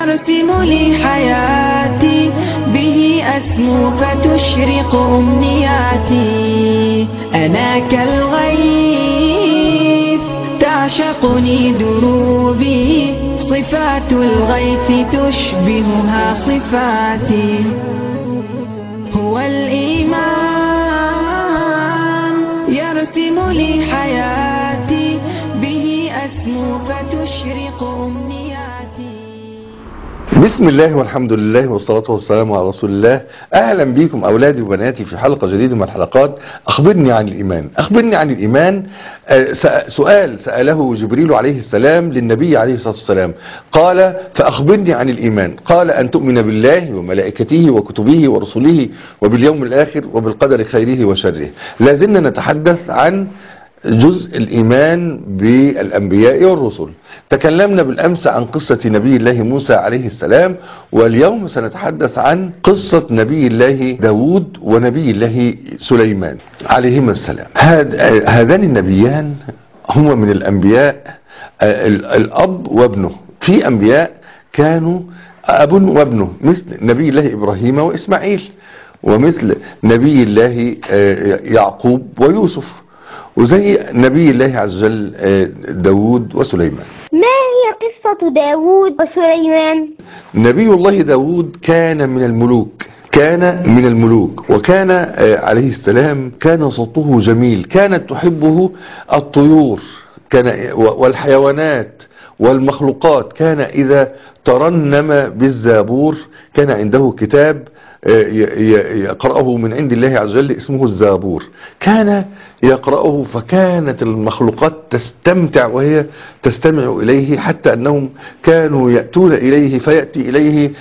أرسم لي حياتي به أسمو فتشرق أمنياتي. أنا كالغيث تعشقني دروبي، صفات الغيث تشبهها صفاتي. هو الإيمان يرسم لي حياتي به أسمو فتشرق أمنياتي. بسم الله والحمد لله والصلاة والسلام على رسول الله. أهلا بكم أولادي وبناتي في حلقة جديدة من الحلقات أخبرني عن الإيمان. أخبرني عن الإيمان. سؤال سأله جبريل عليه السلام للنبي عليه الصلاة والسلام، قال فأخبرني عن الإيمان. قال أن تؤمن بالله وملائكته وكتبه ورسله وباليوم الآخر وبالقدر خيره وشره. لازلنا نتحدث عن جزء الإيمان بالأنبياء والرسل. تكلمنا بالأمس عن قصة نبي الله موسى عليه السلام، واليوم سنتحدث عن قصة نبي الله داود ونبي الله سليمان عليهما السلام. هذان النبيان هما من الأنبياء الأب وابنه. في أنبياء كانوا أب وابنه مثل نبي الله إبراهيم وإسماعيل، ومثل نبي الله يعقوب ويوسف، وزي نبي الله عز وجل داود وسليمان. ما هي قصة داود وسليمان؟ نبي الله داود كان من الملوك، وكان عليه السلام كان صوته جميل، كانت تحبه الطيور والحيوانات والمخلوقات. كان إذا ترنم بالزبور، كان عنده كتاب يقرأه من عند الله عز وجل اسمه الزبور، كان يقرأه، فكانت المخلوقات تستمتع وهي تستمع إليه، حتى أنهم كانوا يأتون إليه فيأتي إليه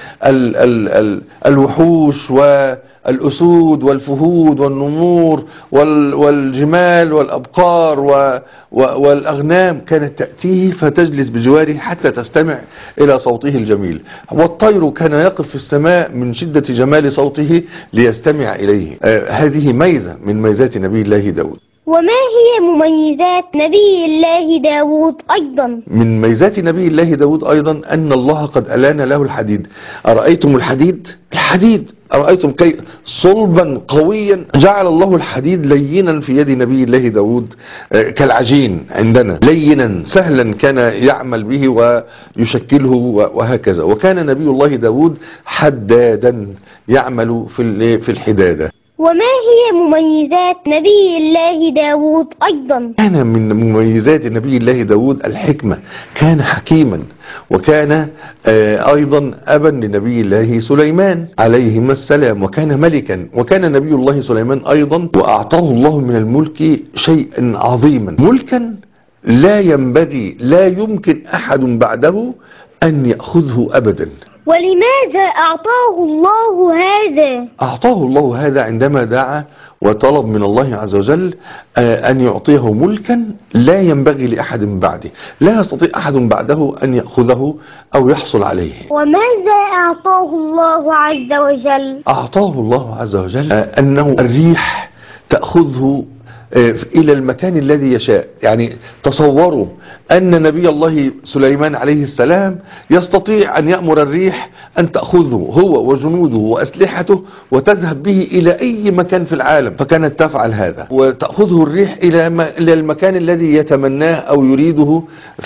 الوحوش والأسود والفهود والنمور والجمال والأبقار والأغنام، كانت تأتيه فتجلس بجواره حتى تستمع إلى صوته الجميل. والطير كان يقف في السماء من شدة جمال صوته ليستمع إليه. هذه ميزة من ميزات نبي الله داود. وما هي مميزات نبي الله داود أيضا؟ من ميزات نبي الله داود أيضا أن الله قد ألان له الحديد. أرأيتم الحديد؟ أرأيتم كيف صلبا قويا؟ جعل الله الحديد لينا في يد نبي الله داود كالعجين عندنا، لينا سهلا كان يعمل به ويشكله وهكذا. وكان نبي الله داود حدادا يعمل في الحدادة. وما هي مميزات نبي الله داود أيضا؟ كان من مميزات نبي الله داود الحكمة، كان حكيما، وكان أيضا أبا لنبي الله سليمان عليهما السلام، وكان ملكا. وكان نبي الله سليمان أيضا وأعطاه الله من الملك شيئا عظيما، ملكا لا يمكن أحد بعده أن يأخذه أبدا. ولماذا أعطاه الله هذا؟ أعطاه الله هذا عندما دعا وطلب من الله عز وجل أن يعطيه ملكا لا ينبغي لأحد بعده، لا يستطيع أحد بعده أن يأخذه أو يحصل عليه. وماذا أعطاه الله عز وجل؟ أعطاه الله عز وجل أنه الريح تأخذه إلى المكان الذي يشاء. يعني تصوروا أن نبي الله سليمان عليه السلام يستطيع أن يأمر الريح أن تأخذه هو وجنوده وأسلحته وتذهب به إلى أي مكان في العالم، فكانت تفعل هذا، وتأخذه الريح إلى المكان الذي يتمناه أو يريده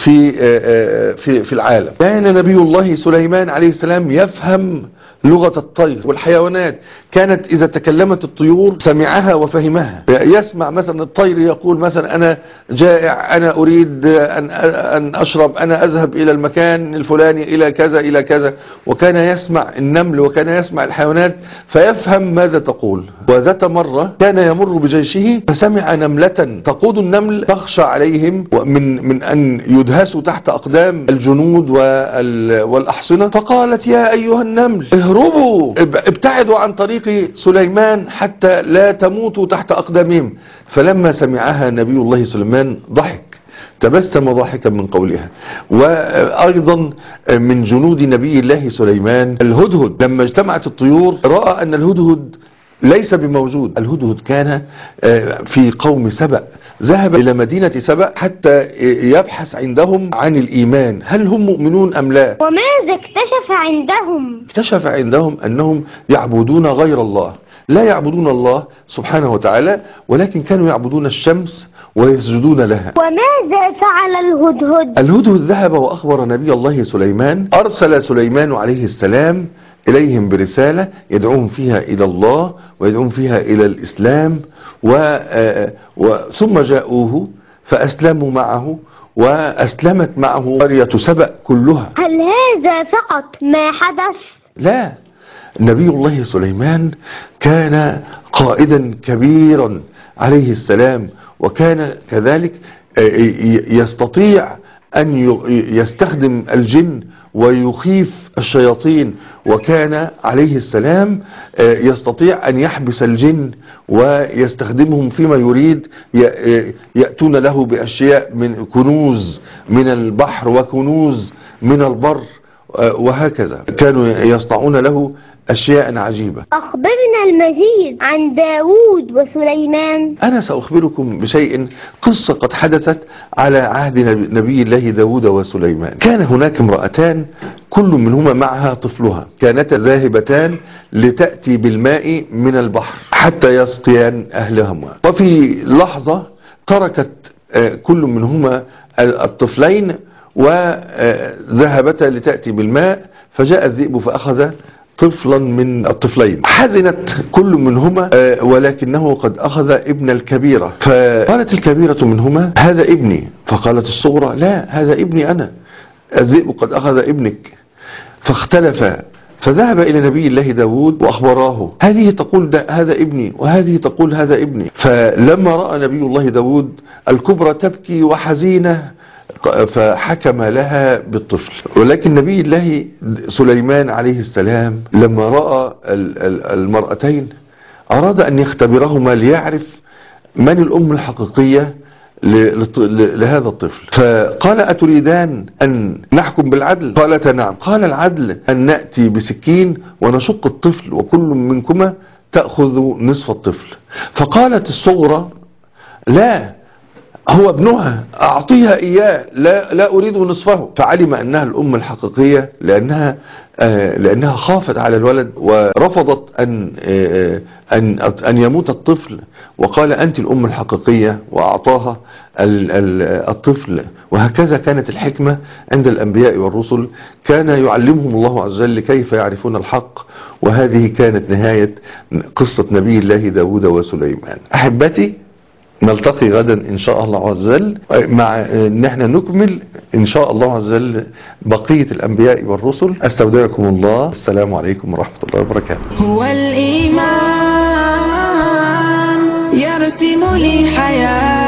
في العالم. كان نبي الله سليمان عليه السلام يفهم لغة الطير والحيوانات. كانت إذا تكلمت الطيور سمعها وفهمها. يسمع مثلا الطير يقول مثلا أنا جائع، أنا أريد أن أشرب، أنا أذهب إلى المكان الفلاني إلى كذا إلى كذا. وكان يسمع النمل وكان يسمع الحيوانات فيفهم ماذا تقول. وذات مرة كان يمر بجيشه فسمع نملة تقود النمل تخشى عليهم من أن يدهسوا تحت أقدام الجنود والأحصنة، فقالت يا أيها النمل اهربوا، ابتعدوا عن طريق سليمان حتى لا تموتوا تحت أقدامهم. فلما سمعها نبي الله سليمان ضحك، تبسم ضاحكا من قولها. وأيضا من جنود نبي الله سليمان الهدهد، لما اجتمعت الطيور رأى أن الهدهد ليس بموجود. الهدهد كان في قوم سبأ، ذهب إلى مدينة سبأ حتى يبحث عندهم عن الإيمان، هل هم مؤمنون أم لا. وماذا اكتشف عندهم؟ اكتشف عندهم أنهم يعبدون غير الله، لا يعبدون الله سبحانه وتعالى، ولكن كانوا يعبدون الشمس ويسجدون لها. وماذا فعل الهدهد؟ الهدهد ذهب وأخبر نبي الله سليمان. أرسل سليمان عليه السلام إليهم برسالة يدعوهم فيها إلى الله ويدعوهم فيها إلى الإسلام، ثم جاءوه فأسلموا معه، وأسلمت معه قرية سبأ كلها. هل هذا فقط ما حدث؟ لا، نبي الله سليمان كان قائدا كبيرا عليه السلام، وكان كذلك يستطيع أن يستخدم الجن ويخيف الشياطين، وكان عليه السلام يستطيع أن يحبس الجن ويستخدمهم فيما يريد. يأتون له بأشياء من كنوز من البحر وكنوز من البر، وهكذا كانوا يصنعون له أشياء عجيبة. أخبرنا المزيد عن داود وسليمان. أنا سأخبركم بشيء، قصة قد حدثت على عهد نبي الله داود وسليمان. كان هناك امرأتان كل منهما معها طفلها، كانتا ذاهبتان لتأتي بالماء من البحر حتى يسقيان أهلهما، وفي لحظة تركت كل منهما الطفلين وذهبتا لتأتي بالماء، فجاء الذئب فأخذ طفلا من الطفلين. حزنت كل منهما ولكنه قد أخذ ابن الكبيرة، فقالت الكبيرة منهما هذا ابني، فقالت الصغرى لا هذا ابني أنا، الذئب قد أخذ ابنك. فاختلفا، فذهب إلى نبي الله داود وأخبراه، هذه تقول هذا ابني وهذه تقول هذا ابني. فلما رأى نبي الله داود الكبرى تبكي وحزينة فحكم لها بالطفل. ولكن نبي الله سليمان عليه السلام لما رأى المرأتين أراد أن يختبرهما ليعرف من الأم الحقيقية لهذا الطفل، فقال أتريدان أن نحكم بالعدل؟ قالتا نعم. قال العدل أن نأتي بسكين ونشق الطفل وكل منكما تأخذ نصف الطفل. فقالت الصغرى لا هو ابنها، أعطيها إياه، لا أريد نصفه. فعلم أنها الأم الحقيقية لأنها خافت على الولد ورفضت أن يموت الطفل، وقال أنت الأم الحقيقية، وأعطاها الطفل. وهكذا كانت الحكمة عند الأنبياء والرسل، كان يعلمهم الله عز وجل كيف يعرفون الحق. وهذه كانت نهاية قصة نبي الله داود وسليمان. أحبتي، نلتقي غدا إن شاء الله عز وجل مع إن احنا نكمل إن شاء الله عز وجل بقية الأنبياء والرسل. أستودعكم الله، السلام عليكم ورحمة الله وبركاته. هو الإيمان يرسم لي حياتي